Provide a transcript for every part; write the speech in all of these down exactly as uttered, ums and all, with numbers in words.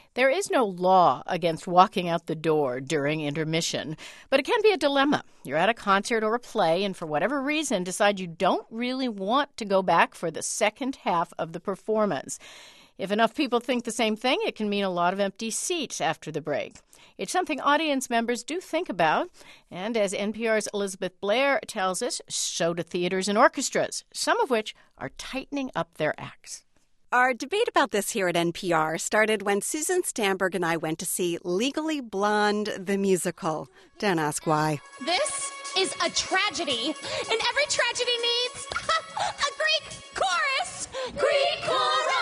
There is no law against walking out the door during intermission, but it can be a dilemma. You're at a concert or a play and for whatever reason decide you don't really want to go back for the second half of the performance. If enough people think the same thing, it can mean a lot of empty seats after the break. It's something audience members do think about, and as N P R's Elizabeth Blair tells us, so do theaters and orchestras, some of which are tightening up their acts. Our debate about this here at N P R started when Susan Stamberg and I went to see Legally Blonde, the musical. Don't ask why. This is a tragedy, and every tragedy needs a Greek chorus! Greek chorus!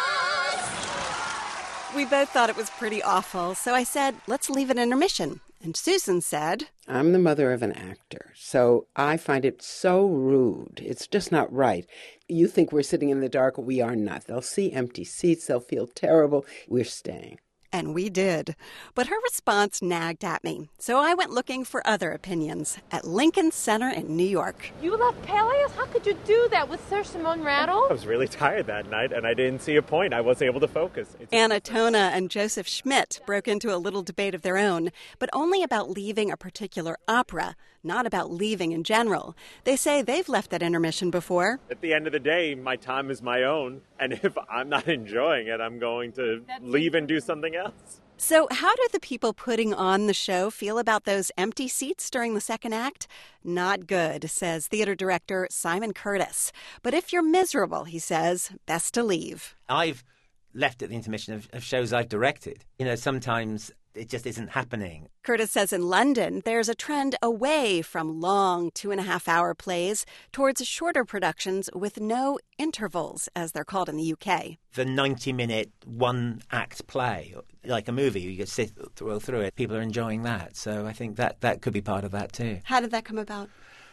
We both thought it was pretty awful, so I said, let's leave an intermission. And Susan said, I'm the mother of an actor, so I find it so rude. It's just not right. You think we're sitting in the dark. We are not. They'll see empty seats. They'll feel terrible. We're staying. And we did. But her response nagged at me, so I went looking for other opinions at Lincoln Center in New York. You left Peleus? How could you do that with Sir Simon Rattle? I was really tired that night, and I didn't see a point. I wasn't able to focus. It's Anna Tona and Joseph Schmidt broke into a little debate of their own, but only about leaving a particular opera, not about leaving in general. They say they've left that intermission before. At the end of the day, my time is my own, and if I'm not enjoying it, I'm going to leave and do something else. So how do the people putting on the show feel about those empty seats during the second act? Not good, says theater director Simon Curtis. But if you're miserable, he says, best to leave. I've left at the intermission of, of shows I've directed. You know, sometimes it just isn't happening. Curtis says in London, there's a trend away from long two-and-a-half-hour plays towards shorter productions with no intervals, as they're called in the U K. The ninety-minute one-act play, like a movie, you can sit through, through it. People are enjoying that, so I think that, that could be part of that too. How did that come about?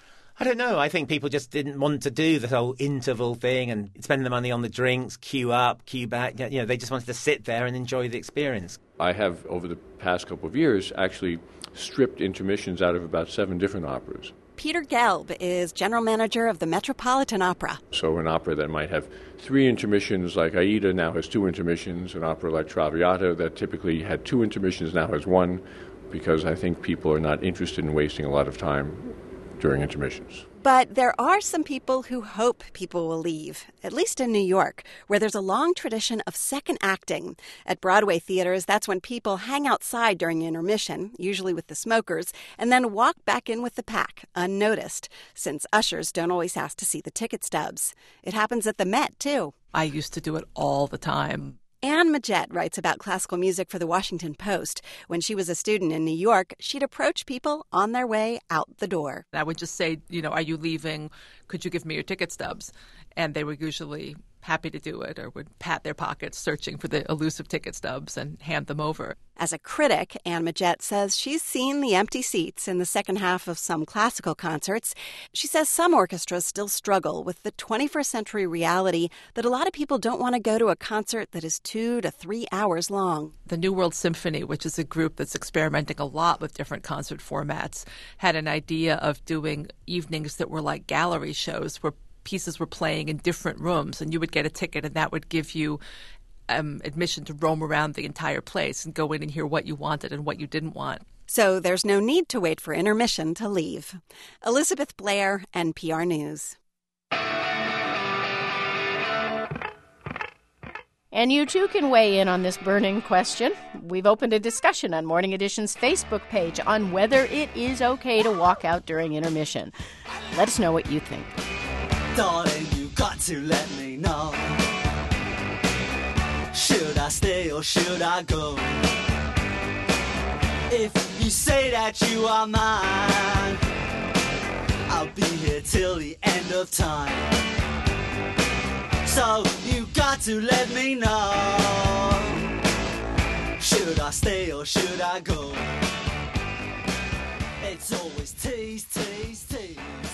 I don't know. I think people just didn't want to do the whole interval thing and spend the money on the drinks, queue up, queue back. You know, they just wanted to sit there and enjoy the experience. I have, over the past couple of years, actually stripped intermissions out of about seven different operas. Peter Gelb is general manager of the Metropolitan Opera. So an opera that might have three intermissions, like Aida, now has two intermissions. An opera like Traviata that typically had two intermissions now has one, because I think people are not interested in wasting a lot of time during intermissions. But there are some people who hope people will leave, at least in New York, where there's a long tradition of second acting. At Broadway theaters, that's when people hang outside during intermission, usually with the smokers, and then walk back in with the pack, unnoticed, since ushers don't always ask to see the ticket stubs. It happens at the Met, too. I used to do it all the time. Anne Majette writes about classical music for the Washington Post. When she was a student in New York, she'd approach people on their way out the door. I would just say, you know, are you leaving? Could you give me your ticket stubs? And they were usually happy to do it or would pat their pockets searching for the elusive ticket stubs and hand them over. As a critic, Anne Majette says she's seen the empty seats in the second half of some classical concerts. She says some orchestras still struggle with the twenty-first century reality that a lot of people don't want to go to a concert that is two to three hours long. The New World Symphony, which is a group that's experimenting a lot with different concert formats, had an idea of doing evenings that were like gallery shows where pieces were playing in different rooms, and you would get a ticket, and that would give you um, admission to roam around the entire place and go in and hear what you wanted and what you didn't want. So there's no need to wait for intermission to leave. Elizabeth Blair, N P R News. And you too can weigh in on this burning question. We've opened a discussion on Morning Edition's Facebook page on whether it is okay to walk out during intermission. Let us know what you think. Darling, you got to let me know. Should I stay or should I go? If you say that you are mine, I'll be here till the end of time. So you got to let me know. Should I stay or should I go? It's always tease, tease, tease.